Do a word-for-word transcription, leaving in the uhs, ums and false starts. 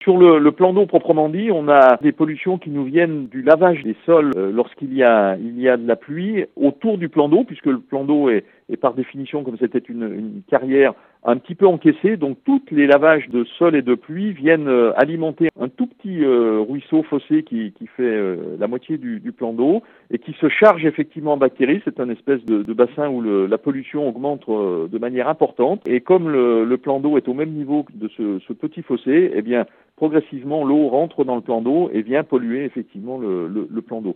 Sur le, le plan d'eau proprement dit, on a des pollutions qui nous viennent du lavage des sols euh, lorsqu'il y a, il y a de la pluie autour du plan d'eau, puisque le plan d'eau est, est par définition, comme c'était une, une carrière, un petit peu encaissé. Donc tous les lavages de sol et de pluie viennent euh, alimenter un tout petit euh, ruisseau fossé qui, qui fait euh, la moitié du, du plan d'eau et qui se charge effectivement en bactéries. C'est un espèce de, de bassin où le, la pollution augmente euh, de manière importante. Et comme le, le plan d'eau est au même niveau de ce, ce petit fossé, eh bien progressivement, l'eau rentre dans le plan d'eau et vient polluer effectivement le, le, le plan d'eau.